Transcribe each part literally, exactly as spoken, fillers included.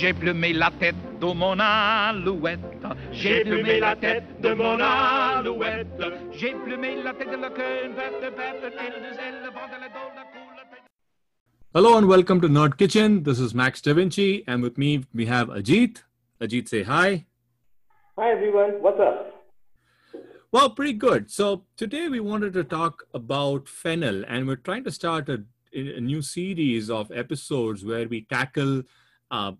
J'ai plumé la tête de mon alouette. J'ai plumé la tête de mon alouette. J'ai plumé la tête de la queue, verte, verte, elle des ailes, vente la dole, la coule. Hello and welcome to Nerd Kitchen. This is Max Da Vinci, and with me we have Ajit. Ajit, say hi. Hi everyone, what's up? Well, pretty good. So today we wanted to talk about fennel, and we're trying to start a, a new series of episodes where we tackle uh,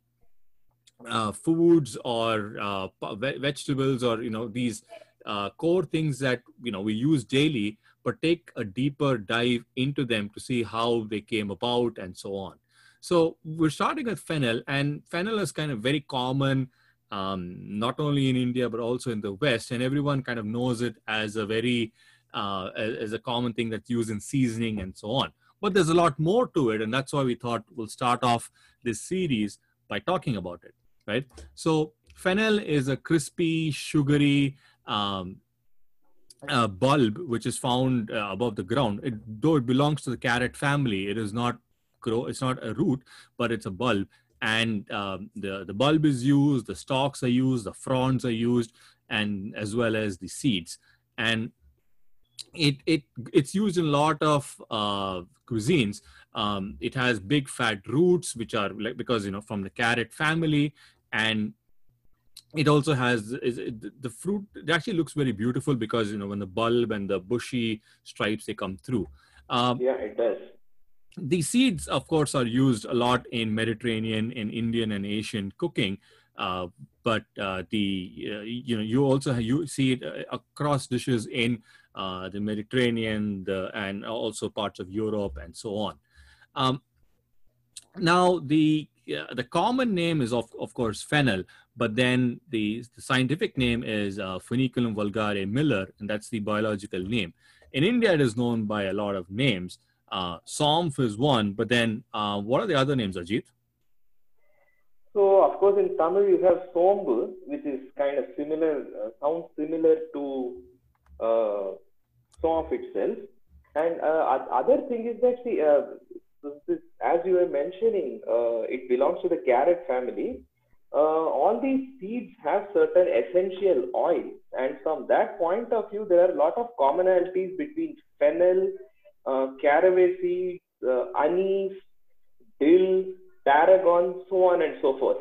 uh, foods or uh, ve- vegetables or you know these uh, core things that you know we use daily, but take a deeper dive into them to see how they came about and so on. So we're starting with fennel, and fennel is kind of very common. Um, not only in India, but also in the West. And everyone kind of knows it as a very, uh, as a common thing that's used in seasoning and so on. But there's a lot more to it. And that's why we thought we'll start off this series by talking about it, right? So fennel is a crispy, sugary um, uh, bulb, which is found uh, above the ground. It, though it belongs to the carrot family, it is not grow, it's not a root, but it's a bulb. And um, the, the bulb is used, the stalks are used, the fronds are used, and as well as the seeds. And it it it's used in a lot of uh, cuisines. Um, it has big fat roots, which are like because you know from the carrot family, and it also has is, the fruit. It actually looks very beautiful because you know when the bulb and the bushy stripes they come through. Um, yeah, it does. The seeds, of course, are used a lot in Mediterranean, in Indian and Asian cooking, uh, but uh, the uh, you know you also you see it across dishes in uh, the Mediterranean the, and also parts of Europe and so on. Um, now, the uh, the common name is of of course fennel, but then the, the scientific name is uh, Funiculum vulgare Miller, and that's the biological name. In India, it is known by a lot of names. Uh, Somf is one, but then uh, what are the other names, Ajit? So, of course, in Tamil you have Sombu, which is kind of similar, uh, sounds similar to uh, Somf itself. And uh, other thing is that, see, uh, this, this, as you were mentioning, uh, it belongs to the carrot family. Uh, all these seeds have certain essential oils. And from that point of view, there are a lot of commonalities between fennel, Uh, caraway seeds, uh, anise, dill, tarragon, so on and so forth.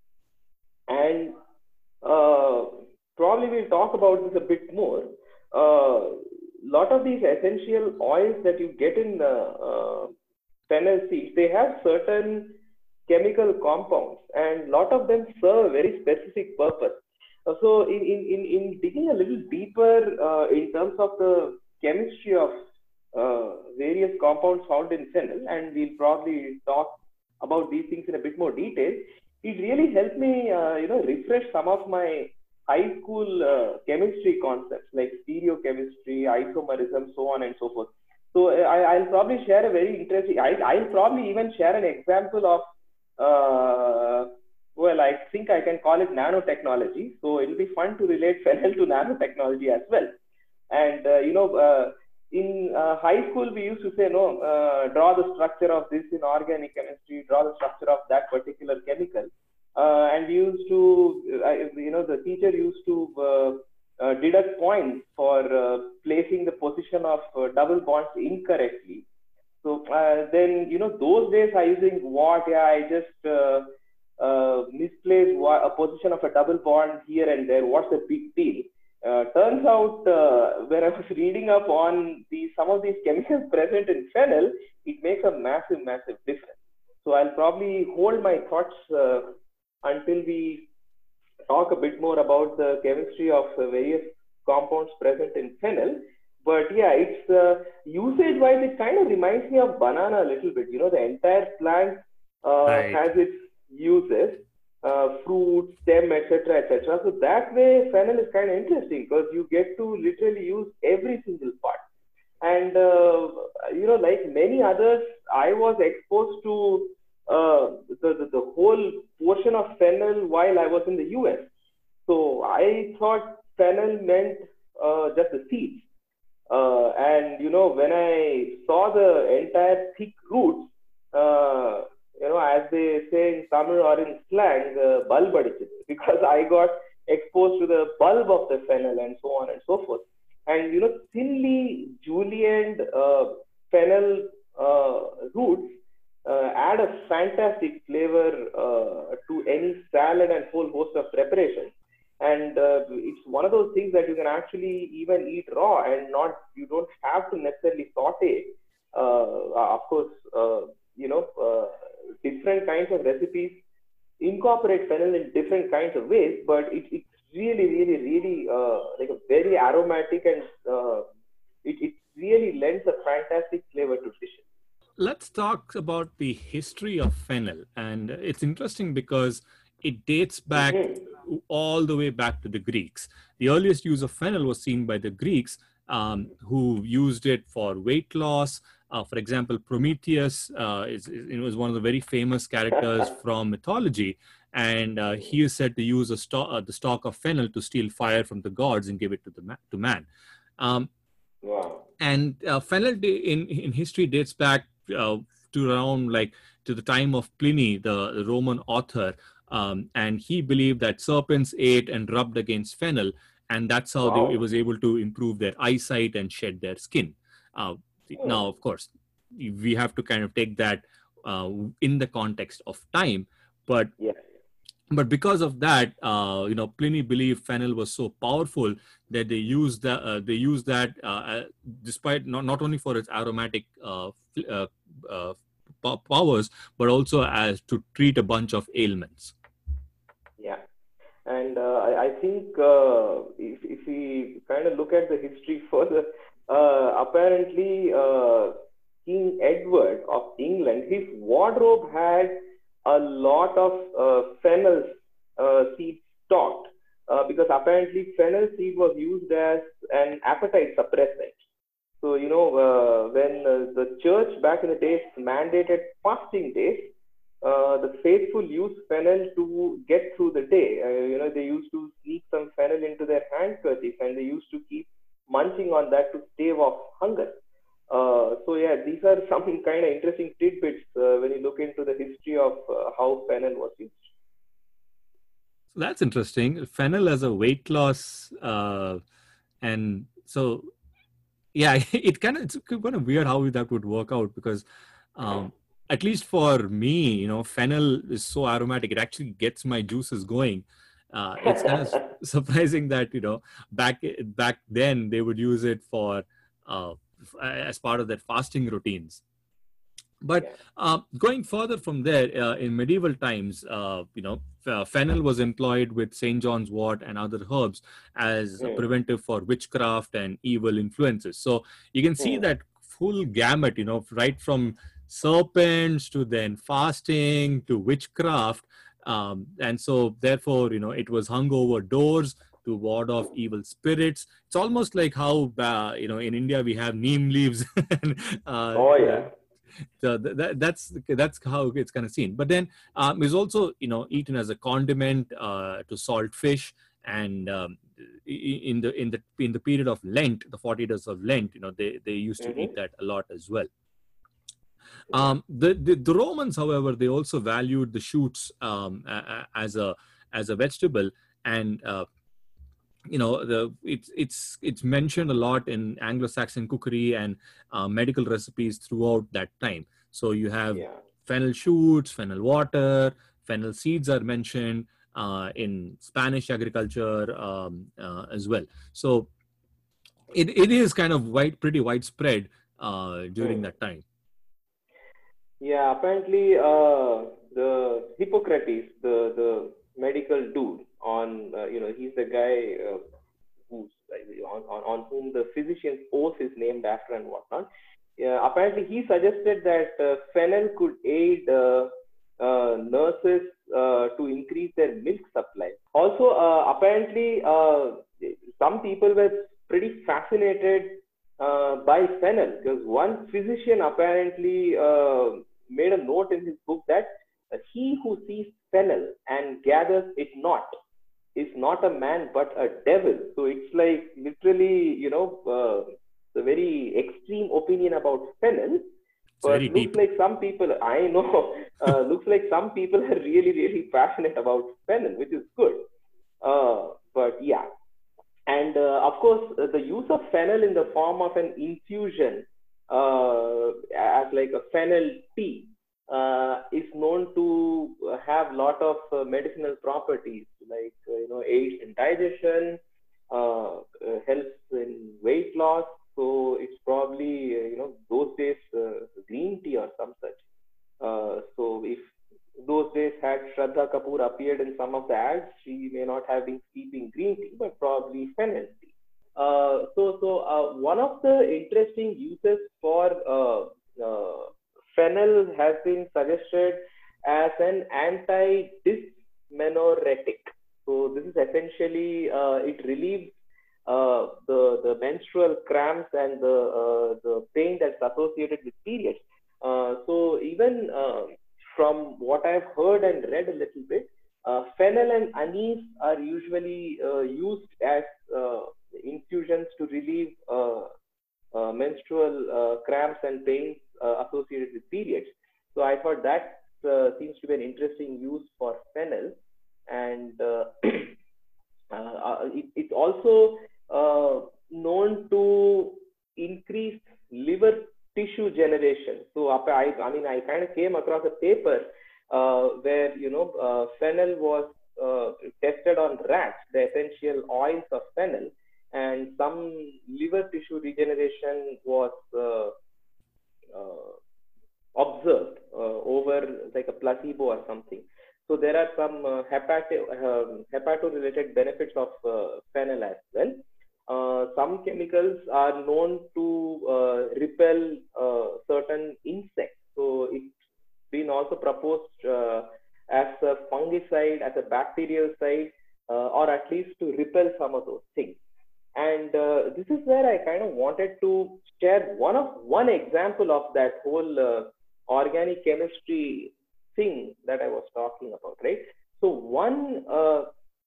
And uh, probably we'll talk about this a bit more. A uh, lot of these essential oils that you get in uh, uh, fennel seeds, they have certain chemical compounds, and a lot of them serve a very specific purpose. Uh, so in, in, in, in digging a little deeper uh, in terms of the chemistry of Uh, various compounds found in fennel, and we'll probably talk about these things in a bit more detail. It really helped me, uh, you know, refresh some of my high school uh, chemistry concepts like stereochemistry, isomerism, so on and so forth. So uh, I, I'll probably share a very interesting. I, I'll probably even share an example of, uh, well, I think I can call it nanotechnology. So it'll be fun to relate fennel to nanotechnology as well. And uh, you know. Uh, In uh, high school, we used to say, no, uh, draw the structure of this in organic chemistry, draw the structure of that particular chemical. Uh, and we used to, uh, you know, the teacher used to uh, uh, deduct points for uh, placing the position of uh, double bonds incorrectly. So uh, then, you know, those days I used to think, what, yeah, I just uh, uh, misplaced a position of a double bond here and there. What's the big deal? Uh, turns out, uh, when I was reading up on the, some of these chemicals present in fennel, it makes a massive, massive difference. So I'll probably hold my thoughts uh, until we talk a bit more about the chemistry of uh, various compounds present in fennel. But yeah, it's uh, usage-wise, it kind of reminds me of banana a little bit. You know, the entire plant uh, right. has its uses. Uh, fruit, stem, et cetera, et cetera. So that way, fennel is kind of interesting because you get to literally use every single part. And uh, you know, like many others, I was exposed to uh, the, the the whole portion of fennel while I was in the U S. So I thought fennel meant uh, just the seeds. Uh, and you know, when I saw the entire thick roots. Uh, you know, as they say in Tamil or in slang, uh, bulb adichittu, because I got exposed to the bulb of the fennel and so on and so forth. And, you know, thinly julienned uh, fennel uh, roots uh, add a fantastic flavor uh, to any salad and whole host of preparations. And uh, it's one of those things that you can actually even eat raw and not, you don't have to necessarily saute. Uh, of course, uh, you know, uh, different kinds of recipes incorporate fennel in different kinds of ways, but it, it's really, really, really uh, like a very aromatic, and uh, it, it really lends a fantastic flavor to dishes. Let's talk about the history of fennel. And it's interesting because it dates back mm-hmm. all the way back to the Greeks. The earliest use of fennel was seen by the Greeks, um, who used it for weight loss. Uh, for example, Prometheus uh, is, is, you know, is one of the very famous characters from mythology. And uh, he is said to use a sto- uh, the stalk of fennel to steal fire from the gods and give it to, the ma- to man. Um, wow. And uh, fennel in, in history dates back uh, to around like to the time of Pliny, the, the Roman author. Um, and he believed that serpents ate and rubbed against fennel, and that's how wow. they, it was able to improve their eyesight and shed their skin. Uh, now, of course, we have to kind of take that uh, in the context of time, but yeah. but because of that, uh, you know, Pliny believed fennel was so powerful that they used that uh, they used that uh, despite not not only for its aromatic uh, uh, uh, powers, but also as to treat a bunch of ailments. Yeah, and uh, I, I think uh, if if we kind of look at the history further, uh, apparently uh, King Edward of England, his wardrobe had a lot of uh, fennel uh, seed stocked uh, because apparently fennel seed was used as an appetite suppressant. So, you know, uh, when uh, the church back in the days mandated fasting days, uh, the faithful used fennel to get through the day. Uh, you know, they used to sneak some fennel into their handkerchief, and they used to keep munching on that to stave off hunger. Uh, so yeah, these are some kind of interesting tidbits uh, when you look into the history of uh, how fennel was used. So that's interesting. Fennel as a weight loss, uh, and so yeah, it kind of it's kind of weird how that would work out because, um, at least for me, you know, fennel is so aromatic; it actually gets my juices going. Uh, it's kind of surprising that you know back back then they would use it for. Uh, as part of their fasting routines. But uh, going further from there, uh, in medieval times, uh, you know, uh, fennel was employed with Saint John's wort and other herbs as a preventive for witchcraft and evil influences. So you can see that full gamut, you know, right from serpents to then fasting to witchcraft. Um, and so therefore, you know, it was hung over doors to ward off evil spirits. It's almost like how, uh, you know, in India we have neem leaves. and, uh, oh, yeah. So that, that's that's how it's kind of seen. But then um, it's also, you know, eaten as a condiment uh, to salt fish. And um, in the in the in the period of Lent, the forty days of Lent, you know, they, they used to mm-hmm. eat that a lot as well. Um, the, the the Romans, however, they also valued the shoots um, as a as a vegetable, and uh, you know, the it's it's it's mentioned a lot in Anglo-Saxon cookery and uh, medical recipes throughout that time. So you have yeah. fennel shoots, fennel water, fennel seeds are mentioned uh, in Spanish agriculture um, uh, as well. So it it is kind of wide, pretty widespread uh, during mm. that time. Yeah, apparently uh, the Hippocrates, the the medical dude, on uh, you know, he's the guy uh, who's on, on on whom the physician's oath is named after and whatnot. Uh, apparently, he suggested that uh, fennel could aid uh, uh, nurses uh, to increase their milk supply. Also, uh, apparently, uh, some people were pretty fascinated uh, by fennel because one physician apparently uh, made a note in his book that uh, he who sees fennel and gathers it not is not a man but a devil. So it's like literally, you know, uh, the very extreme opinion about fennel. but very looks deep. like some people, I know, uh, looks like some people are really, really passionate about fennel, which is good. Uh, but yeah, and uh, of course, uh, the use of fennel in the form of an infusion, uh, as like a fennel tea, uh, is known to have lot of uh, medicinal properties, like uh, you know, aids in digestion, uh, uh, helps in weight loss. So it's probably uh, you know, those days uh, green tea or some such. Uh, so if those days had Shraddha Kapoor appeared in some of the ads, she may not have been steeping green tea, but probably fennel tea. Uh, so, so uh, one of the interesting uses for uh, uh, fennel has been suggested as an anti-dysmenorrhetic. So this is essentially uh, it relieves uh, the the menstrual cramps and the uh, the pain that's associated with periods. Uh, so even uh, from what I've heard and read a little bit, uh, fennel and anise are usually uh, used as uh, infusions to relieve uh, uh, menstrual uh, cramps and pains uh, associated with periods. So I thought that uh, seems to be an interesting use for fennel, and uh, uh, it, it's also uh, known to increase liver tissue generation. So I, I mean, I kind of came across a paper uh, where, you know, uh, fennel was uh, tested on rats, the essential oils of fennel, and some liver tissue regeneration was uh, uh, observed uh, over like a placebo or something. So there are some uh, hepato, uh, hepato-related benefits of uh, fennel as well. Uh, some chemicals are known to uh, repel uh, certain insects. So it's been also proposed uh, as a fungicide, as a bactericidal, uh, or at least to repel some of those things. And uh, this is where I kind of wanted to share one of one example of that whole uh, organic chemistry thing that I was talking about, right? So one uh,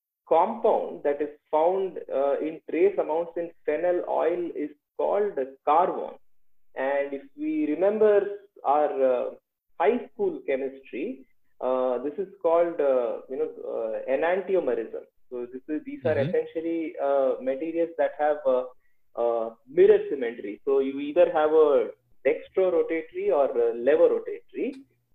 compound that is found uh, in trace amounts in fennel oil is called carvone. And if we remember our uh, high school chemistry, uh, this is called uh, you know uh, enantiomerism. So this is, these are mm-hmm. essentially uh, materials that have uh, uh, mirror symmetry. So you either have a dextrorotatory or a levorotatory.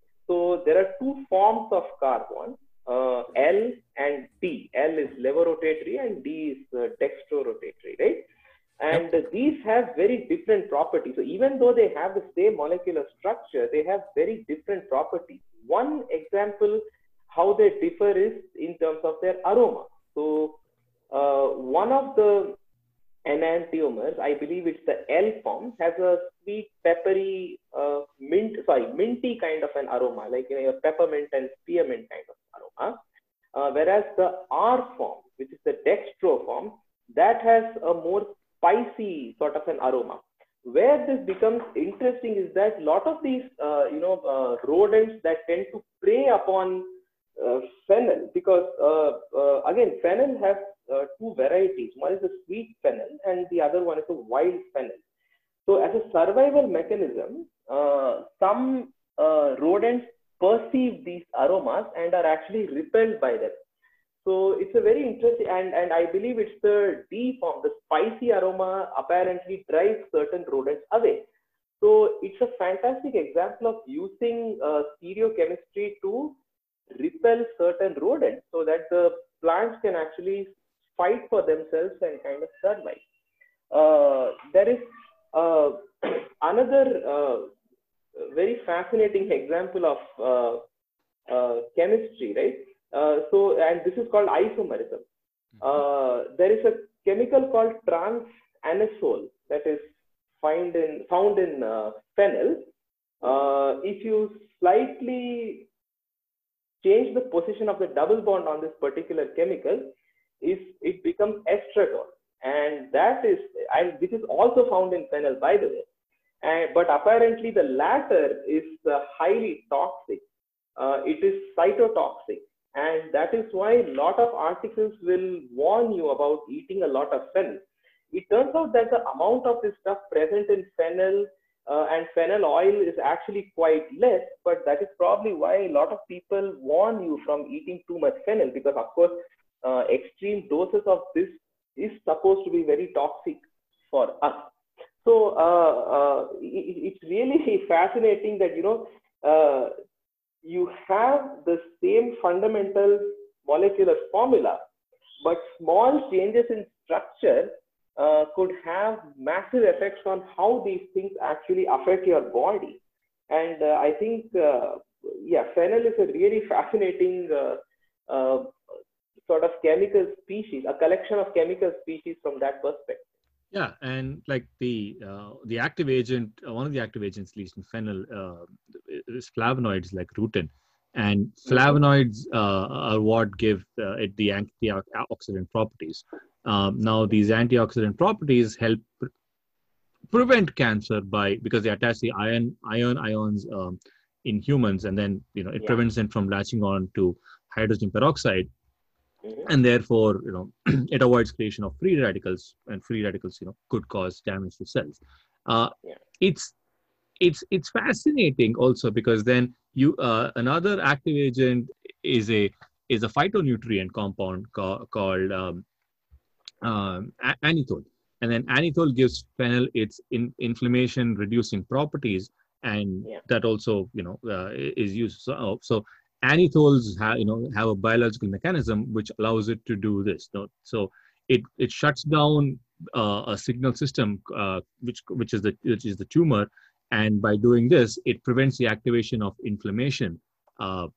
So there are two forms of carvone. Uh, L and D. L is levorotatory and D is uh, dextrorotatory, right? And yep. these have very different properties. So even though they have the same molecular structure, they have very different properties. One example how they differ is in terms of their aroma. So uh, one of the enantiomers, I believe it's the L form, has a sweet, peppery, uh, mint, sorry, minty kind of an aroma, like you know, a peppermint and spearmint kind of aroma. Uh, whereas the R form, which is the dextro form, that has a more spicy sort of an aroma. Where this becomes interesting is that a lot of these, uh, you know, uh, rodents that tend to prey upon uh, fennel, because uh, uh, again, fennel has uh, two varieties. One is a sweet fennel and the other one is a wild fennel. So as a survival mechanism, uh, some uh, rodents perceive these aromas and are actually repelled by them. So it's a very interesting, and, and I believe it's the D form, the spicy aroma apparently drives certain rodents away. So it's a fantastic example of using uh, stereochemistry to repel certain rodents so that the plants can actually fight for themselves and kind of survive. Uh, there is uh, another uh, very fascinating example of uh, uh, chemistry, right? Uh, so, and this is called isomerism. Uh, there is a chemical called trans-anisole that is find in, found in uh, fennel. Uh, if you slightly change the position of the double bond on this particular chemical, is it becomes estradiol, and that is, and this is also found in fennel, by the way. And but apparently the latter is uh, highly toxic. Uh, it is cytotoxic. And that is why a lot of articles will warn you about eating a lot of fennel. It turns out that the amount of this stuff present in fennel uh, and phenyl oil is actually quite less, but that is probably why a lot of people warn you from eating too much phenyl, because of course uh, extreme doses of this is supposed to be very toxic for us. So uh, uh, it, it's really fascinating that, you know, uh, you have the same fundamental molecular formula, but small changes in structure uh, could have massive effects on how these things actually affect your body. And uh, I think, uh, yeah, phenyl is a really fascinating uh, uh, sort of chemical species, a collection of chemical species from that perspective. Yeah, and like the uh, the active agent, uh, one of the active agents, at least in phenyl, uh, is flavonoids like rutin, and flavonoids uh, are what give uh, it the antioxidant properties. Um, now, these antioxidant properties help pre- prevent cancer by because they attach the iron iron ions um, in humans, and then you know it Yeah. prevents them from latching on to hydrogen peroxide, Mhm. and therefore you know it avoids creation of free radicals, and free radicals you know could cause damage to cells. uh, Yeah. it's it's it's fascinating also because then you uh, another active agent is a is a phytonutrient compound ca- called um, um, a- anethole, and then anethole gives phenyl its in, inflammation reducing properties, and Yeah. that also you know uh, is used. So, so anetholes have you know have a biological mechanism which allows it to do this. So, so it it shuts down uh, a signal system uh, which which is the which is the tumor, and by doing this, it prevents the activation of inflammation. Uh,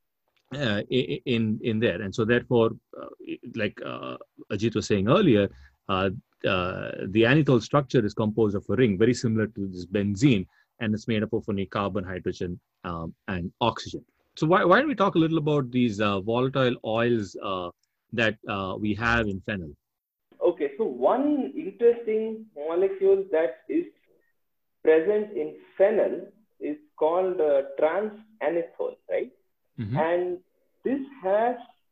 uh, in in there, and so therefore, uh, like uh, Ajit was saying earlier, uh, uh, the anethole structure is composed of a ring very similar to this benzene, and it's made up of only carbon, hydrogen, um, and oxygen. So why why don't we talk a little about these uh, volatile oils uh, that uh, we have in phenyl? Okay, so one interesting molecule that is present in phenyl is called uh, trans-anethole, right? Mm-hmm. And this has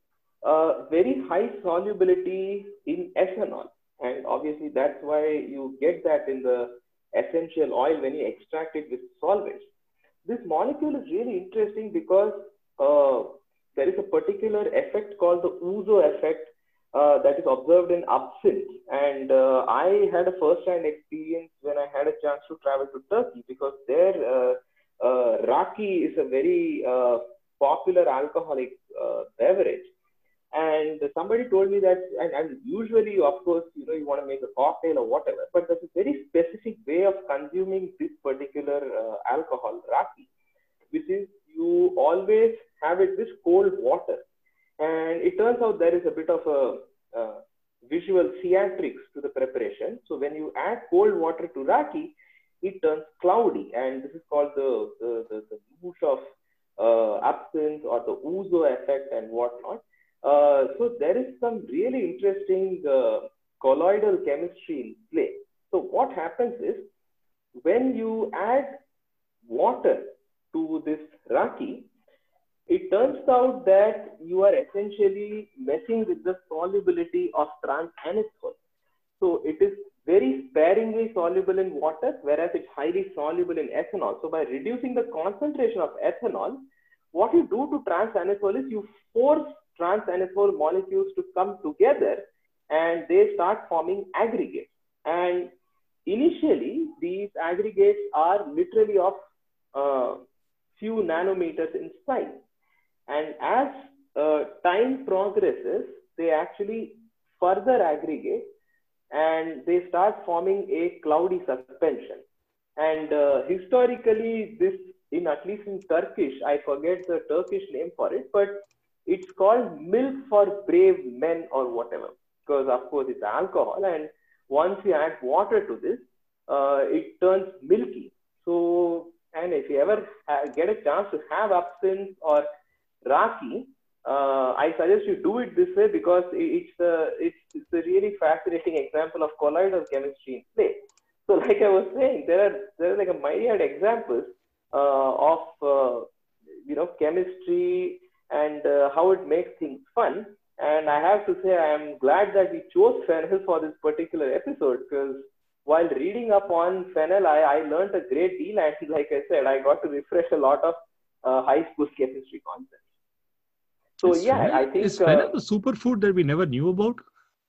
uh, very high solubility in ethanol, and obviously that's why you get that in the essential oil when you extract it with solvents. This molecule is really interesting because uh, there is a particular effect called the Ouzo effect uh, that is observed in absinthe. And uh, I had a first-hand experience when I had a chance to travel to Turkey, because there uh, uh, raki is a very uh, popular alcoholic uh, beverage. And somebody told me that, and, and usually, of course, you know, you want to make a cocktail or whatever, but there's a very specific way of consuming this particular uh, alcohol, raki, which is you always have it with cold water. And it turns out there is a bit of a uh, visual theatrics to the preparation. So when you add cold water to raki, it turns cloudy, and this is called the the the, the use of uh, absinthe or the ouzo effect and whatnot. Uh, so there is some really interesting uh, colloidal chemistry in play. So what happens is, when you add water to this raki, it turns out that you are essentially messing with the solubility of trans-anethole. So it is very sparingly soluble in water, whereas it's highly soluble in ethanol. So by reducing the concentration of ethanol, what you do to trans-anethole is you force trans-anethole molecules to come together, and they start forming aggregates. And initially, these aggregates are literally of uh, few nanometers in size. And as uh, time progresses, they actually further aggregate, and they start forming a cloudy suspension. And uh, historically, this, in at least in Turkish, I forget the Turkish name for it, but it's called milk for brave men or whatever, because of course it's alcohol, and once you add water to this, uh, it turns milky. So, and if you ever ha- get a chance to have absinthe or raki, uh, I suggest you do it this way, because it's a, it's, it's a really fascinating example of colloidal chemistry in play. So, like I was saying, there are there are like a myriad examples uh, of uh, you know chemistry and uh, how it makes things fun. And I have to say, I am glad that we chose phenyl for this particular episode, because while reading up on phenyl, I, I learned a great deal. And like I said, I got to refresh a lot of uh, high school chemistry concepts. So is yeah, phenyl, I think is phenyl uh, the superfood that we never knew about?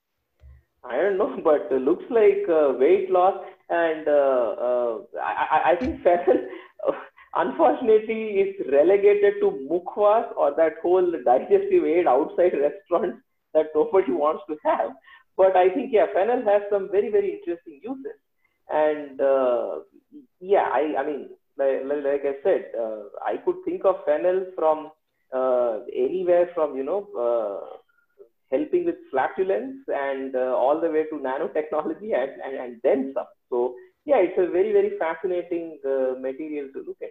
I don't know, but it looks like uh, weight loss, and uh, uh, I, I think phenyl, unfortunately, is relegated to mukhwas or that whole digestive aid outside restaurants that nobody wants to have. But I think, yeah, phenyl has some very, very interesting uses. And uh, yeah, I, I mean, like, like I said, uh, I could think of phenyl from uh, anywhere from, you know, uh, helping with flatulence and uh, all the way to nanotechnology and, and, and then some. So yeah, it's a very, very fascinating uh, material to look into.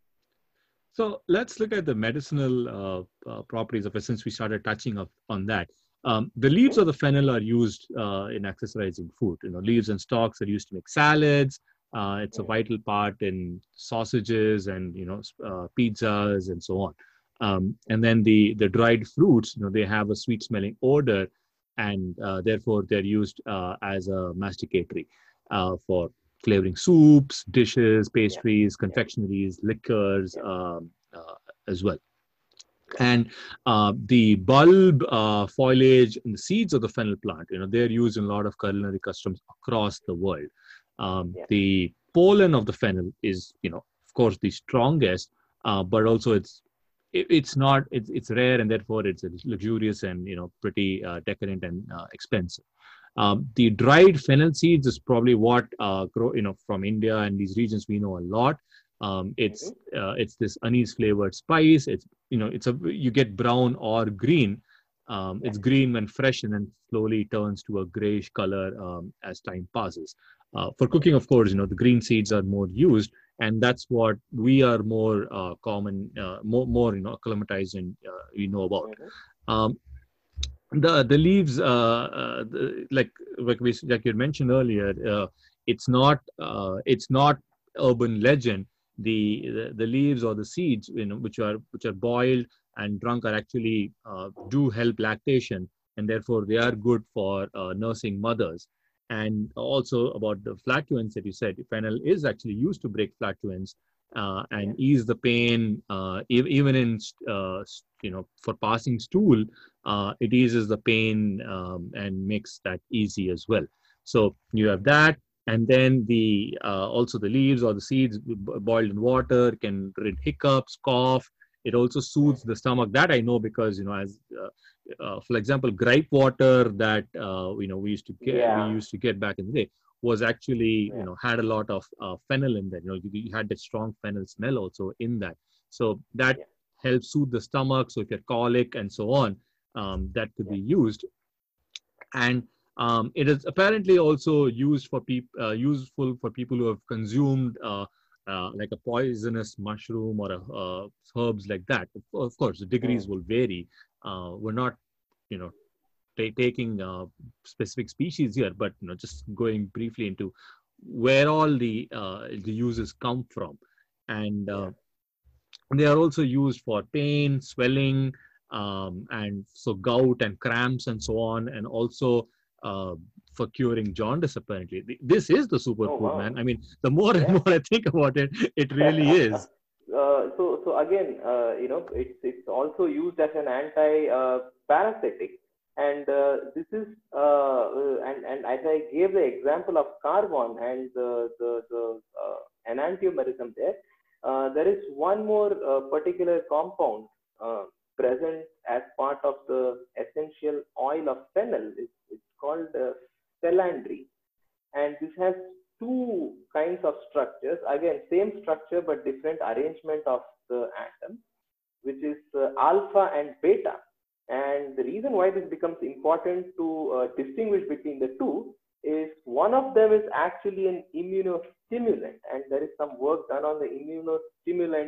So let's look at the medicinal uh, uh, properties of it since we started touching up on that. Um, the leaves of the fennel are used uh, in accessorizing food. You know, leaves and stalks are used to make salads. Uh, it's a vital part in sausages and, you know, uh, pizzas and so on. Um, and then the, the dried fruits, you know, they have a sweet smelling odor, and uh, therefore they're used uh, as a masticatory uh, for flavoring soups, dishes, pastries, Yeah. confectionaries, liquors Yeah. um, uh, as well. And uh, the bulb, uh, foliage, and the seeds of the fennel plant, you know, they're used in a lot of culinary customs across the world. Um, Yeah. The pollen of the fennel is, you know, of course, the strongest, uh, but also it's it, it's not it's it's rare, and therefore it's luxurious and, you know, pretty uh, decadent and uh, expensive. Um, the dried fennel seeds is probably what uh, grow, you know, from India and these regions we know a lot. Um, it's uh, it's this anise flavored spice. It's, you know, it's a you get brown or green. Um, Yeah. it's green when fresh and then slowly turns to a grayish color um, as time passes. Uh, for cooking, of course, you know, the green seeds are more used, and that's what we are more uh, common, uh, more more you know, acclimatized and uh, we know about. Mm-hmm. Um, the the leaves, uh, uh, the, like like we like you mentioned earlier, uh, it's not uh, it's not urban legend. The, the the leaves or the seeds, you know, which are which are boiled and drunk, are actually uh, do help lactation, and therefore they are good for uh, nursing mothers. And also about the flatulence that you said, fennel is actually used to break flatulence uh, and Yeah. ease the pain, uh, e- even in uh, you know, for passing stool. Uh, it eases the pain um, and makes that easy as well. So you have that, and then the uh, also the leaves or the seeds boiled in water can rid hiccups, cough. It also soothes the stomach. That I know because, you know, as uh, uh, for example, gripe water that uh, you know, we used to get we Yeah. used to get back in the day was actually, Yeah. you know, had a lot of uh, fennel in there. You know, you, you had that strong fennel smell also in that. So that Yeah. helps soothe the stomach. So if you're colic and so on, um, that could Yeah. be used. And um, it is apparently also used for people uh, useful for people who have consumed uh, uh, like a poisonous mushroom or a, uh, herbs like that. Of course, the degrees Mm. will vary. Uh, we're not, you know, t- taking uh, specific species here, but, you know, just going briefly into where all the uh, the uses come from. And uh, Yeah. they are also used for pain, swelling, um, and so gout and cramps and so on, and also uh, for curing jaundice. Apparently, this is the Oh superfood, man. wow. I mean, the more and Yeah. more I think about it, it really is. Uh, so, so again, uh, you know, it's it's also used as an anti-parasitic, and uh, this is uh, uh, and and as I gave the example of carvon and the the, the uh, enantiomerism there, uh, there is one more uh, particular compound uh, present as part of the essential oil of fennel. It's, it's called uh, celandrene, and this has two kinds of structures. Again, same structure but different arrangement of the atom, which is uh, alpha and beta. And the reason why this becomes important to uh, distinguish between the two is one of them is actually an immunostimulant, and there is some work done on the immunostimulant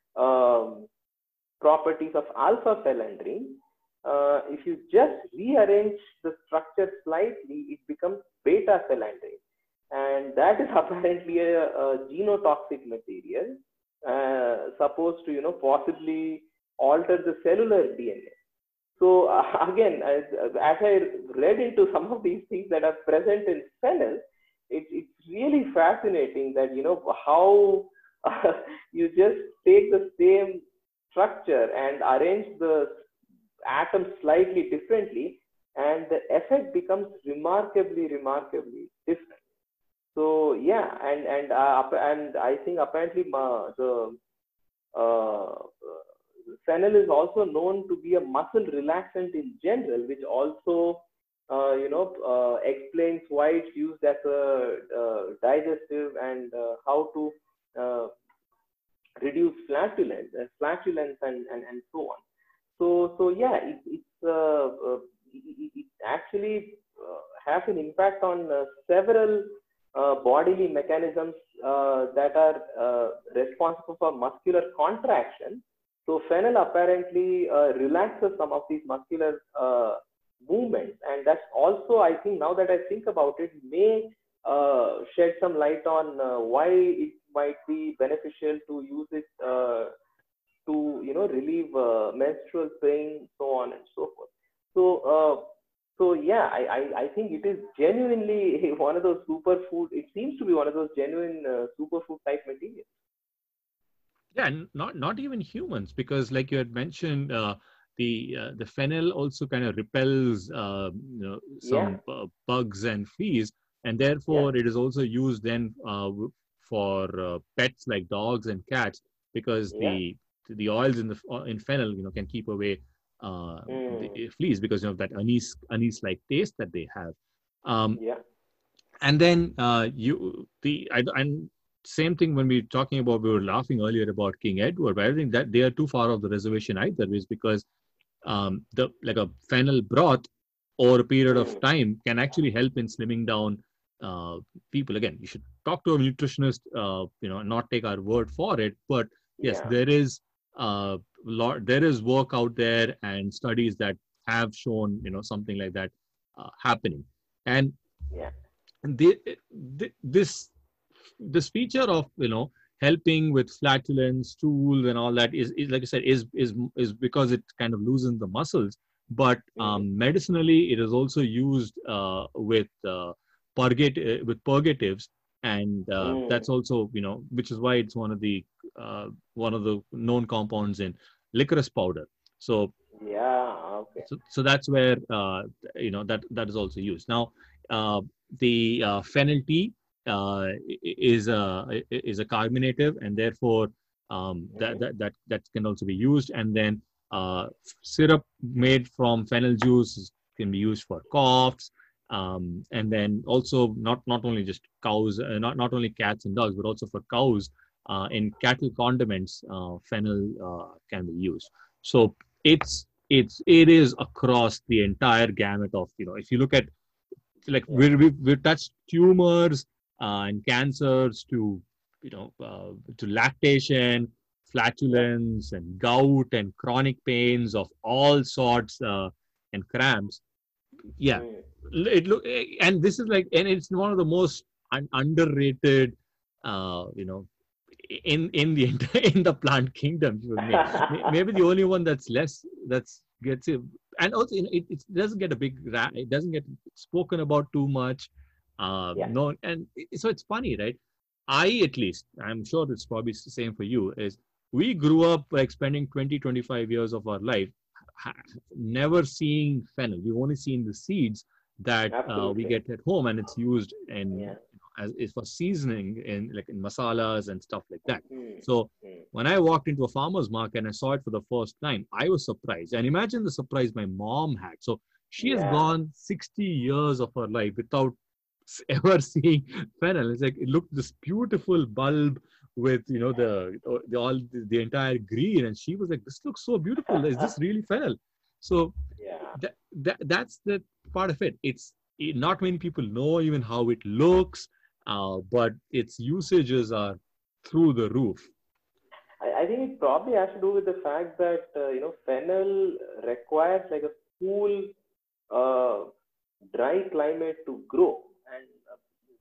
um, properties of alpha celandrene. Uh, if you just rearrange the structure slightly, it becomes beta celandrene, and that is apparently a, a genotoxic material, uh, supposed to, you know, possibly alter the cellular D N A. So uh, again, as, as I read into some of these things that are present in fennel, it, it's really fascinating that, you know, how uh, you just take the same structure and arrange the atoms slightly differently, and the effect becomes remarkably, remarkably different. So yeah, and and uh, and I think apparently uh, the uh, fennel is also known to be a muscle relaxant in general, which also uh, you know uh, explains why it's used as a uh, digestive and uh, how to uh, reduce flatulence, uh, flatulence and, and and so on. So so yeah, it, it's uh, uh, it, it actually uh, has an impact on uh, several uh, bodily mechanisms uh, that are uh, responsible for muscular contraction. So fennel apparently uh, relaxes some of these muscular uh, movements, and that's also, I think, now that I think about it, may uh, shed some light on uh, why it might be beneficial to use it uh, to, you know, relieve uh, menstrual pain, so on and so forth. So uh, so yeah, I, I I think it is genuinely one of those superfood. It seems to be one of those genuine uh, superfood type materials. Yeah, and not not even humans, because like you had mentioned, uh, the uh, the fennel also kind of repels uh, you know, Yeah, some uh, bugs and fleas, and yeah, therefore it is also used then uh, w- for uh, pets like dogs and cats, because yeah. the the oils in the f- in fennel, you know, can keep away uh, the Mm, fleas because of that anise anise like taste that they have. Um, yeah, and then uh, you the I, and same thing when we were talking about, we were laughing earlier about King Edward, but I think that they are too far off the reservation either, is because um, the like a fennel broth over a period of mm, time can actually help in slimming down uh, people. Again, you should talk to a nutritionist, uh, you know, not take our word for it, but yes, yeah, there is uh, lot there is work out there and studies that have shown, you know, something like that uh, happening. And yeah, and they, they, this this feature of, you know, helping with flatulence, stools, and all that is, is like I said, is is is because it kind of loosens the muscles. But mm, um, medicinally, it is also used uh, with uh, purgate uh, with purgatives, and uh, mm, that's also, you know, which is why it's one of the uh, one of the known compounds in licorice powder. So yeah. Okay. so, so that's where uh, you know that that is also used. Now uh, the uh, fennel tea uh, is a is a carbonative, and therefore um, that, Mm, that that that can also be used. And then uh, syrup made from fennel juice can be used for coughs. Um, and then also not not only just cows, uh, not not only cats and dogs, but also for cows uh, in cattle condiments, uh, fennel uh, can be used. So it's it's it is across the entire gamut of, you know, if you look at, like, yeah. we we we've touched tumors uh, and cancers to, you know, uh, to lactation, Yeah. flatulence and gout and chronic pains of all sorts, uh, and cramps. Yeah, Mm. it look, and this is like, and it's one of the most un- underrated uh you know in in the in the plant kingdom for me. Maybe the only one that's less, that's gets it. And also, you know, it, it doesn't get a big ra- it doesn't get spoken about too much. uh Yeah. no and it, so it's funny, right? I, at least, I'm sure it's probably the same for you, is we grew up like spending twenty twenty five years of our life ha- never seeing fennel. We've only seen the seeds that uh, we Absolutely. get at home, and it's used in, Yeah. as is for seasoning in, like, in masalas and stuff like that. Mm. So Mm. when I walked into a farmer's market and I saw it for the first time, I was surprised. And imagine the surprise my mom had. So she has Yeah. gone sixty years of her life without s- ever seeing fennel. It's like, it looked this beautiful bulb with, you know, the the all the, the entire green, and she was like, "This looks so beautiful. Is this really fennel?" So Yeah. that, that that's the part of it. It's it, not many people know even how it looks, uh, but its usages are through the roof. I, I think it probably has to do with the fact that uh, you know fennel requires like a cool, uh, dry climate to grow, and uh,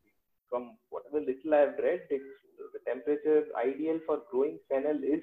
from whatever little I've read, it's, the temperature ideal for growing fennel is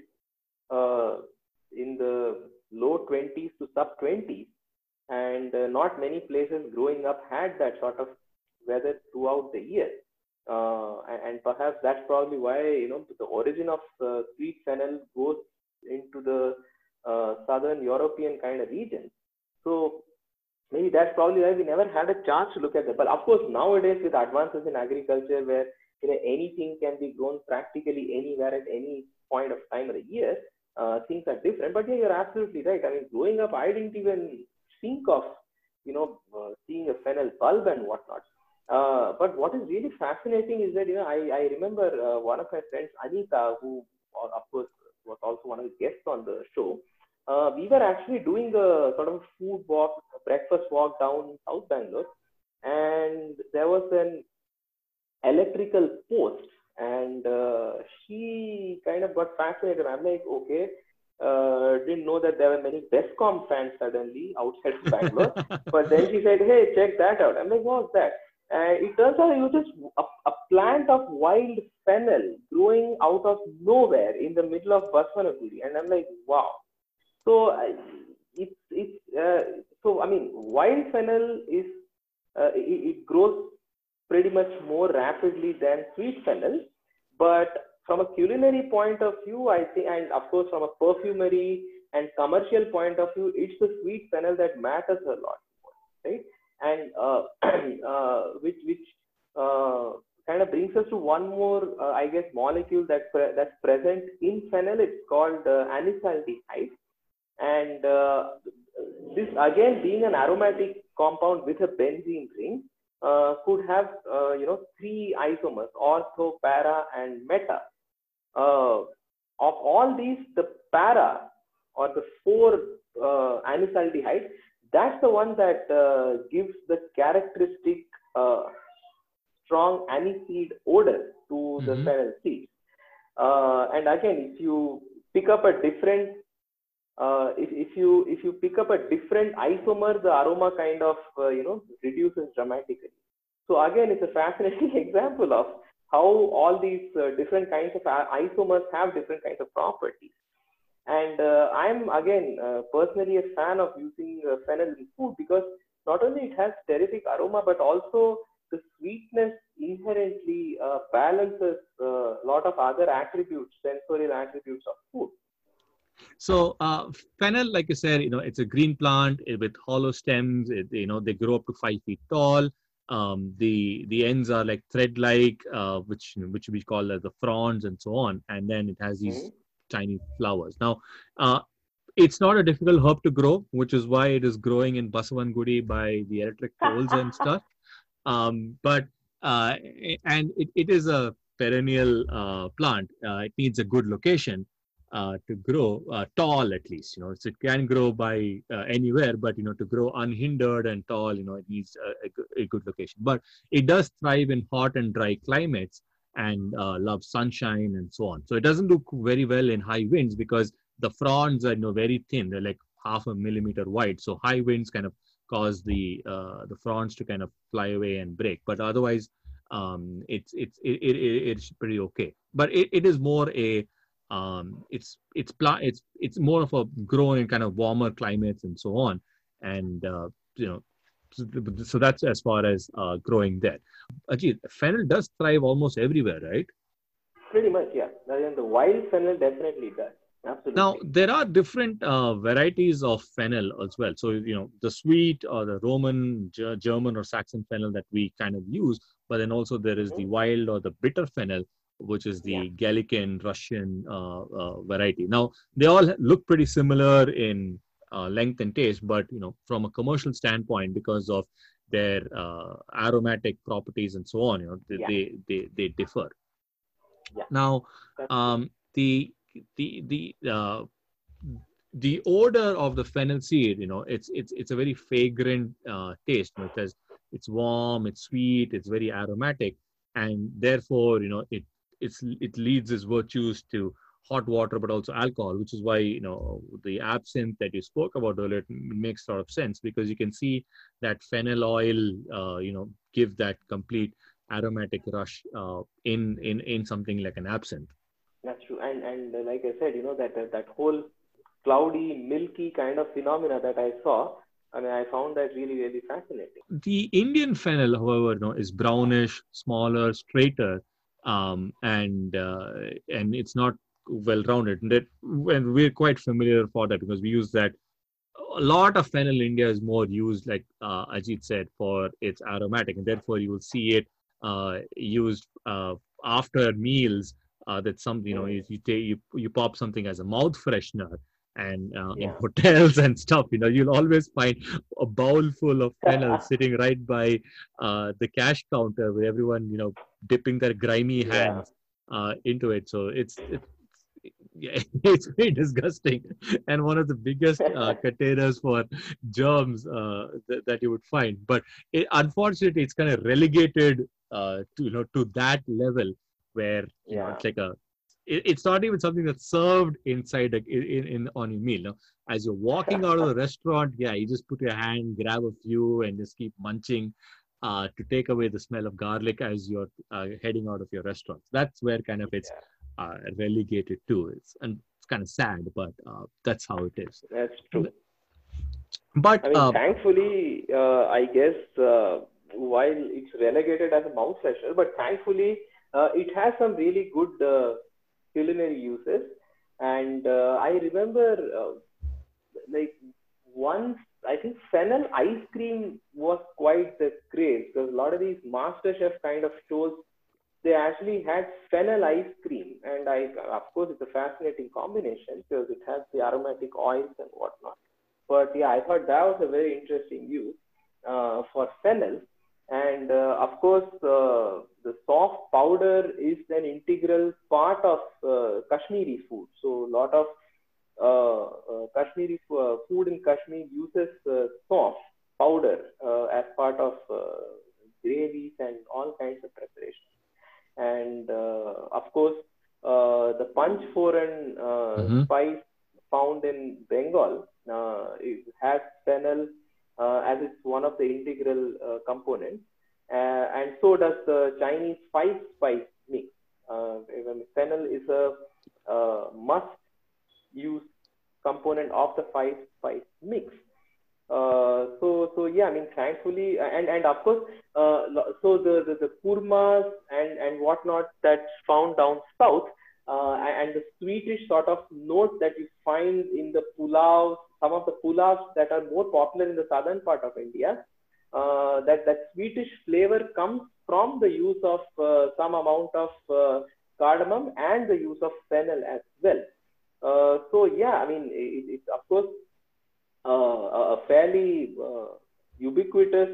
uh, in the low twenties to sub twenties, and uh, not many places growing up had that sort of weather throughout the year. Uh, and, and perhaps that's probably why, you know, the origin of uh, sweet fennel goes into the uh, southern European kind of region. So maybe that's probably why we never had a chance to look at that. But of course, nowadays with advances in agriculture, where you know anything can be grown practically anywhere at any point of time of the year, uh, things are different. But yeah, you're absolutely right. I mean, growing up, I didn't even think of you know uh, seeing a fennel bulb and whatnot. Uh, but what is really fascinating is that you know I, I remember uh, one of my friends, Anita, who uh, of course was also one of the guests on the show. Uh, we were actually doing a sort of food walk, breakfast walk down South Bangalore, and there was an electrical post, and uh, she kind of got fascinated. I'm like, okay, uh, didn't know that there were many Bescom fans suddenly outside of Bangalore. But then she said, hey, check that out. I'm like, what's that? And it turns out it was just a, a plant of wild fennel growing out of nowhere in the middle of Baswanaguri. And I'm like, wow. So uh, it's it's uh, so I mean wild fennel is uh, it, it grows pretty much more rapidly than sweet fennel, but from a culinary point of view, I think, and of course from a perfumery and commercial point of view, it's the sweet fennel that matters a lot, right? And uh, uh, which which uh, kind of brings us to one more, uh, I guess, molecule that pre- that's present in fennel. It's called uh, anisaldehyde. And uh, this again being an aromatic compound with a benzene ring uh, could have uh, you know three isomers, ortho, para, and meta. Uh, of all these, the para or the four uh, anisaldehyde, that's the one that uh, gives the characteristic uh, strong aniseed odor to mm-hmm. the fennel seeds. Uh, and again, if you pick up a different Uh, if, if you if you pick up a different isomer, the aroma kind of uh, you know reduces dramatically. So again, it's a fascinating example of how all these uh, different kinds of isomers have different kinds of properties. And uh, I'm again uh, personally a fan of using uh, fennel in food because not only it has terrific aroma, but also the sweetness inherently uh, balances a uh, lot of other attributes, sensorial attributes of food. So uh, fennel, like you said, you know, it's a green plant with hollow stems. It, you know, they grow up to five feet tall. Um, the the ends are like thread-like, uh, which which we call uh, the fronds and so on. And then it has these mm-hmm. tiny flowers. Now, uh, it's not a difficult herb to grow, which is why it is growing in Basavangudi by the electric poles and stuff. Um, but uh, and it, it is a perennial uh, plant. Uh, it needs a good location. Uh, to grow uh, tall, at least, you know, so it can grow by uh, anywhere, but, you know, to grow unhindered and tall, you know, it needs a, a, a good location. But it does thrive in hot and dry climates and uh, loves sunshine and so on. So it doesn't do very well in high winds because the fronds are, you know, very thin. They're like half a millimeter wide. So high winds kind of cause the uh, the fronds to kind of fly away and break. But otherwise, um, it's it's it, it, it's pretty okay. But it, it is more a Um, it's it's pla- it's it's more of a grown in kind of warmer climates and so on, and uh, you know, so, so that's as far as uh, growing there. Ajit, fennel does thrive almost everywhere, right? Pretty much, yeah. And the wild fennel definitely does. Absolutely. Now there are different uh, varieties of fennel as well. So you know, the sweet or the Roman, G- German, or Saxon fennel that we kind of use, but then also there is mm-hmm. the wild or the bitter fennel, which is the yeah. Galician Russian uh, uh, variety. Now, they all look pretty similar in uh, length and taste, but, you know, from a commercial standpoint, because of their uh, aromatic properties and so on, you know, they, yeah. they, they, they differ. Yeah. Now, um, the, the, the, uh, the odor of the fennel seed, you know, it's, it's, it's a very fragrant uh, taste, you know, because it's warm, it's sweet, it's very aromatic. And therefore, you know, it, It's, it leads its virtues to hot water, but also alcohol, which is why, you know, the absinthe that you spoke about earlier makes a lot of sense because you can see that fennel oil, uh, you know, give that complete aromatic rush uh, in, in, in something like an absinthe. That's true. And, and uh, like I said, you know, that, uh, that whole cloudy, milky kind of phenomena that I saw, I mean, I found that really, really fascinating. The Indian fennel, however, no, is brownish, smaller, straighter, um, and uh, and it's not well rounded. And that, and we're quite familiar for that because we use that. A lot of fennel in India is more used, like uh, Ajit said, for its aromatic, and therefore you will see it uh, used uh, after meals. Uh, that's something, you know, Mm. you you, take, you you pop something as a mouth freshener, and uh, in Yeah. hotels and stuff, you know, you'll always find a bowl full of fennel sitting right by uh, the cash counter, with everyone, you know, dipping their grimy Yeah. hands uh, into it. So it's it's yeah, it's very disgusting, and one of the biggest uh, containers for germs uh, th- that you would find. But it, unfortunately, it's kind of relegated uh, to, you know, to that level where, you know, Yeah. it's like a it, it's not even something that's served inside a, in, in on your meal. No? As you're walking out of the restaurant, yeah, you just put your hand, grab a few, and just keep munching. Uh, to take away the smell of garlic as you're uh, heading out of your restaurant. That's where kind of it's Yeah. uh, relegated to. It's and it's kind of sad, but uh, that's how it is. That's true. But I mean, uh, thankfully, uh, I guess uh, while it's relegated as a mouth freshener, but thankfully uh, it has some really good uh, culinary uses. And uh, I remember, uh, like once, I think fennel ice cream was quite the craze because a lot of these master chef kind of shows they actually had fennel ice cream, and I, of course, it's a fascinating combination because it has the aromatic oils and whatnot. But yeah, I thought that was a very interesting use uh, for fennel. And uh, of course, uh, the soft powder is an integral part of uh, Kashmiri food. So a lot of uh, uh, Kashmiri uh, food in Kashmir uses uh, soft powder uh, as part of uh, gravies and all kinds of preparations. And uh, of course, uh, the Panch Foran uh, mhm. spice found in Bengal uh, it has fennel uh, as it's one of the integral uh, components, uh, and so does the Chinese five spice mix. Uh, even fennel is a uh, must-use component of the five spice mix. Uh, so so yeah, I mean, thankfully, and and of course, uh, so the, the the kurmas and and whatnot that's found down south, uh, and, and the sweetish sort of note that you find in the pulav, some of the pulavs that are more popular in the southern part of India, uh, that that sweetish flavor comes from the use of uh, some amount of uh, cardamom and the use of fennel as well. Uh, so yeah, I mean, it, it, of course uh, a fairly uh, ubiquitous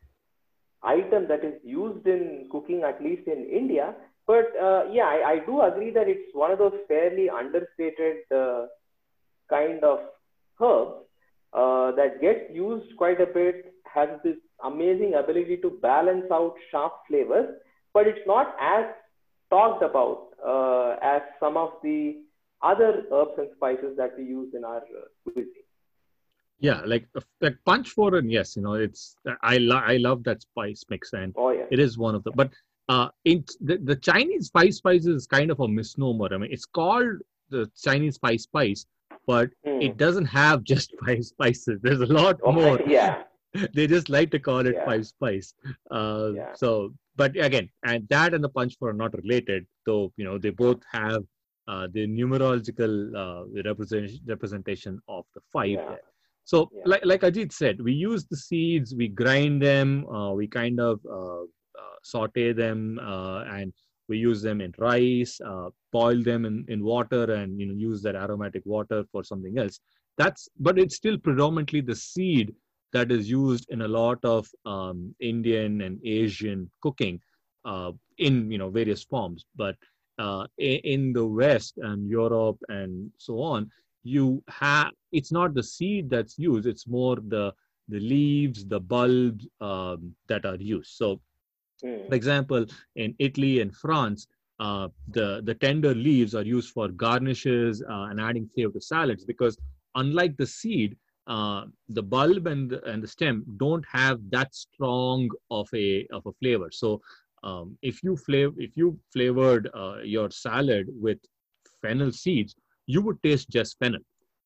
item that is used in cooking, at least in India. But uh, yeah, I, I do agree that it's one of those fairly understated uh, kind of herbs uh, that gets used quite a bit, has this amazing ability to balance out sharp flavors, but it's not as talked about uh, as some of the other herbs and spices that we use in our uh, cuisine. Yeah, like uh, like punch foreign, yes, you know, it's I lo- I love that spice mix, and Oh yeah. it is one of the. But uh, in the, the Chinese spice spices is kind of a misnomer. I mean, it's called the Chinese spice spice, but Hmm. it doesn't have just five spices. There's a lot Oh, more. yeah. They just like to call it Yeah. five spice. Uh, Yeah. so, but again, and that and the punch four are not related, though. You know, they both have uh, the numerological uh, representation representation of the five Yeah. there. So, Yeah. like like Ajit said, we use the seeds, we grind them, uh, we kind of uh, uh, saute them, uh, and we use them in rice, uh, boil them in, in water, and, you know, use that aromatic water for something else. That's but it's still predominantly the seed that is used in a lot of um, Indian and Asian cooking uh, in, you know, various forms. But uh, in, in the West and Europe and so on, you have it's not the seed that's used; it's more the the leaves, the bulbs um, that are used. So, Hmm. for example, in Italy and France, uh, the the tender leaves are used for garnishes uh, and adding flavor to salads, because unlike the seed, uh, the bulb and the, and the stem don't have that strong of a of a flavor. So um, if you flavor if you flavored uh, your salad with fennel seeds, you would taste just fennel.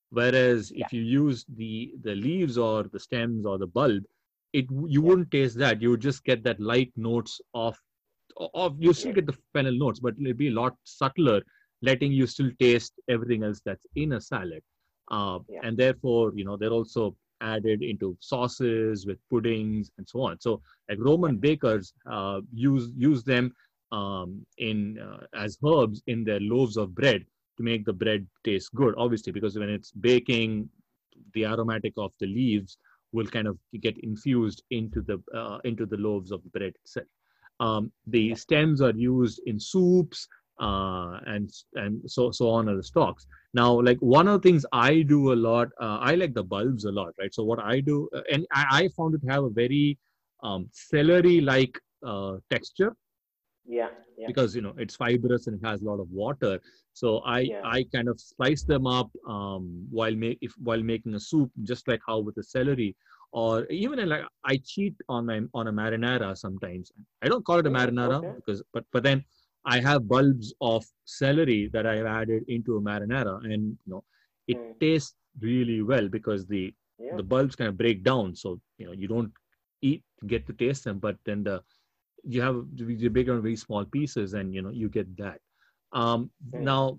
Whereas Yeah. if you use the the leaves or the stems or the bulb, it you Yeah. wouldn't taste that. You would just get that light notes of of you still Yes. get the fennel notes, but it'll be a lot subtler, letting you still taste everything else that's in a salad. Uh, Yeah. and therefore, you know, they're also added into sauces with puddings and so on. So, like Roman bakers uh, use use them um, in uh, as herbs in their loaves of bread to make the bread taste good. Obviously, because when it's baking, the aromatic of the leaves will kind of get infused into the uh, into the loaves of the bread itself. Um, the stems are used in soups uh, and and so so on as the stalks. Now, like one of the things I do a lot, uh, I like the bulbs a lot, right? So what I do, uh, and I, I found it to have a very um, celery-like uh, texture Yeah. Yeah. because you know it's fibrous and it has a lot of water. So I Yeah. I kind of slice them up um, while make if while making a soup, just like how with the celery, or even in, like I cheat on my on a marinara sometimes. I don't call it a Mm, marinara okay. because but but then I have bulbs of celery that I've added into a marinara, and you know it Mm, tastes really well because the yeah. the bulbs kind of break down, so you know you don't eat get to taste them, but then the you have the bigger and very small pieces, and you know you get that. Um, Mm, now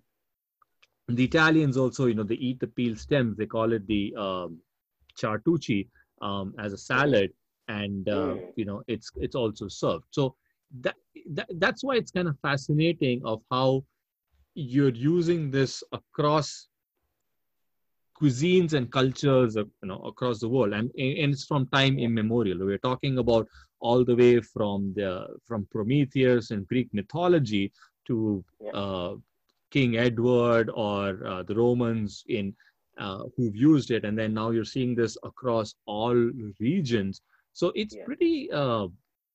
the Italians also, you know, they eat the peel stems. They call it the um, chartucci um, as a mm, salad, and uh, mm. you know it's it's also served. So that, that that's why it's kind of fascinating of how you're using this across cuisines and cultures, uh, you know, across the world, and, and it's from time Yeah. immemorial. We're talking about all the way from the from Prometheus in Greek mythology to Yeah. uh, King Edward or uh, the Romans in uh, who've used it, and then now you're seeing this across all regions. So it's Yeah. pretty. Uh,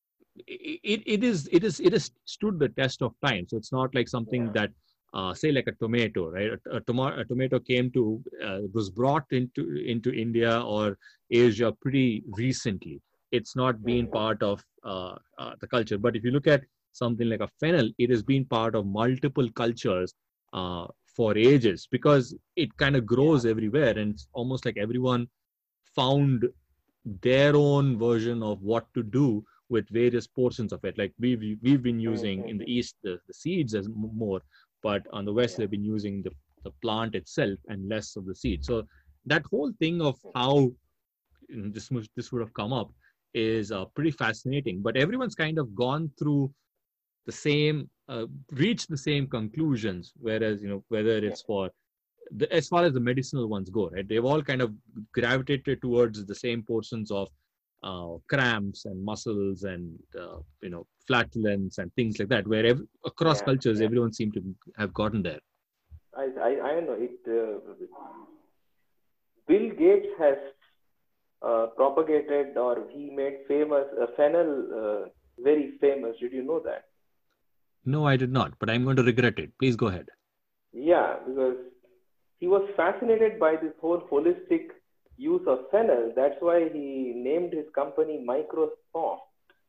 it, it is it is it has stood the test of time. So it's not like something Yeah. that uh, say like a tomato, right? A, a, tomato, a tomato came to uh, was brought into into India or Asia pretty recently. It's not been Mm, part of uh, uh, the culture. But if you look at something like a fennel, it has been part of multiple cultures uh, for ages because it kind of yeah. grows everywhere, and it's almost like everyone found their own version of what to do with various portions of it. Like we've we've been Mm, using mm, in the mm. east the, the seeds as more, but on the west Yeah. they've been using the, the plant itself and less of the seed. So that whole thing of how you know, this must, this would have come up is uh, pretty fascinating. But everyone's kind of gone through the same, uh, reached the same conclusions. Whereas you know whether Yeah. it's for the, as far as the medicinal ones go, right? They've all kind of gravitated towards the same portions of uh, cramps and muscles and uh, you know flatulence and things like that. Where ev- across Yeah. cultures, Yeah. everyone seemed to have gotten there. I I I know it. Uh, Bill Gates has uh, propagated or he made famous uh, fennel uh, very famous. Did you know that? No, I did not, but I'm going to regret it. Please go ahead. Yeah, because he was fascinated by this whole holistic use of fennel. That's why he named his company Microsoft.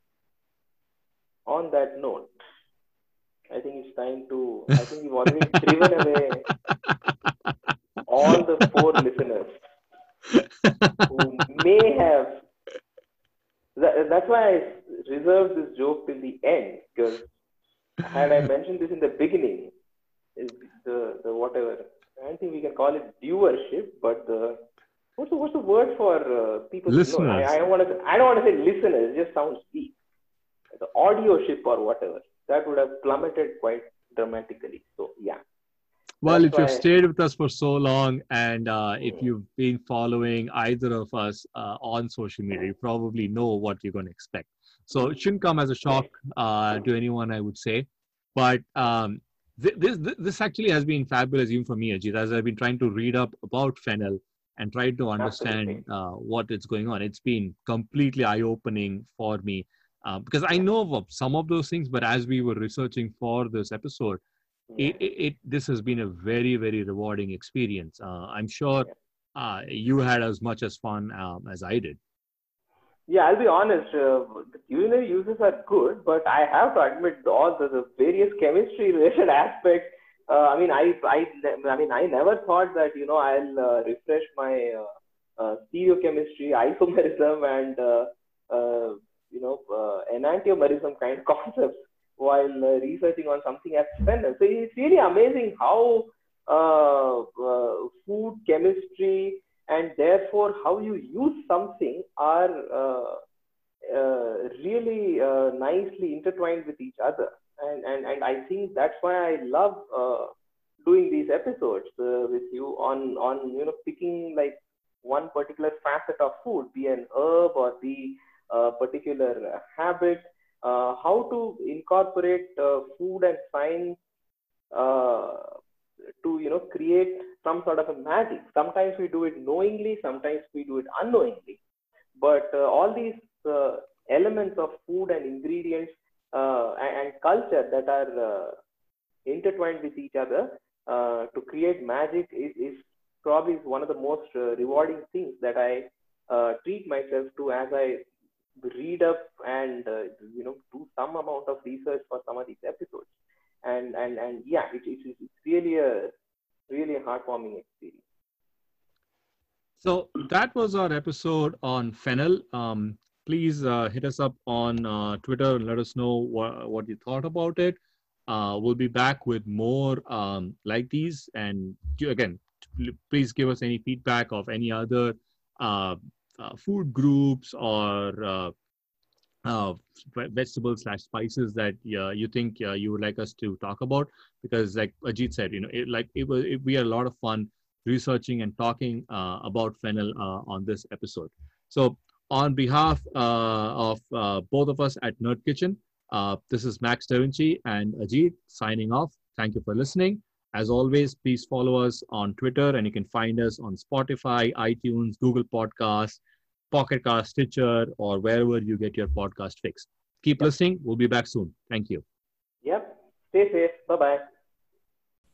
On that note, I think it's time to. I think you've already driven away all the four listeners who may have. That, that's why I reserved this joke till the end, because had I mentioned this in the beginning, the the whatever, I don't think we can call it viewership, but the what's the what's the word for uh, people? No, I, Listeners. I don't want to I don't want to say listeners. It just sounds weak. The audioship or whatever that would have plummeted quite dramatically. So yeah, Well, that's if you've why. stayed with us for so long, and uh, if Hmm, you've been following either of us uh, on social media, you probably know what you're going to expect. So it shouldn't come as a yeah, shock uh, to anyone, I would say. But um, th- this th- this actually has been fabulous, even for me, Ajit, as I've been trying to read up about fennel and try to understand absolutely. uh, what is going on. It's been completely eye-opening for me uh, because I Yeah, know of some of those things, but as we were researching for this episode, yeah, it, it, it this has been a very very rewarding experience. uh, I'm sure yeah. uh, you had as much as fun um, as I did. Yeah, I'll be honest. Uh, the culinary uses are good, but I have to admit all the, the various chemistry related aspects uh, I mean, I, I, I mean, I never thought that, you know, I'll uh, refresh my uh, uh, stereochemistry, isomerism, and uh, uh, you know, uh, enantiomerism kind of concepts while uh, researching on something as fennel. So it's really amazing how uh, uh, food chemistry and therefore how you use something are uh, uh, really uh, nicely intertwined with each other. And, and, and I think that's why I love uh, doing these episodes uh, with you on, on, you know, picking like one particular facet of food, be an herb or be a particular habit, uh, how to incorporate uh, food and science uh, to, you know, create some sort of a magic. Sometimes we do it knowingly, sometimes we do it unknowingly. But uh, all these uh, elements of food and ingredients uh, and, and culture that are uh, intertwined with each other uh, to create magic is, is probably one of the most uh, rewarding things that I uh, treat myself to as I read up and uh, you know do some amount of research for some of these episodes. And and and yeah, it, it, it's really a really a heartwarming experience. So that was our episode on fennel. Um, please uh, hit us up on uh, Twitter and let us know what, what you thought about it. Uh, we'll be back with more um, like these. And you, again, please give us any feedback of any other uh, uh, food groups or uh, uh, vegetables slash spices that uh, you think uh, you would like us to talk about. Because like Ajit said, you know, it, like it was, it, we had a lot of fun researching and talking uh, about fennel uh, on this episode. So on behalf uh, of uh, both of us at Nerd Kitchen, uh, this is Max Da Vinci and Ajit signing off. Thank you for listening. As always, please follow us on Twitter, and you can find us on Spotify, iTunes, Google Podcasts, Pocket Cast, Stitcher, or wherever you get your podcast fix. Keep yep. listening. We'll be back soon. Thank you. Yep. Stay safe. Bye-bye.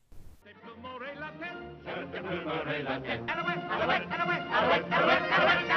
Anyway, anyway, anyway, anyway, anyway, anyway, anyway.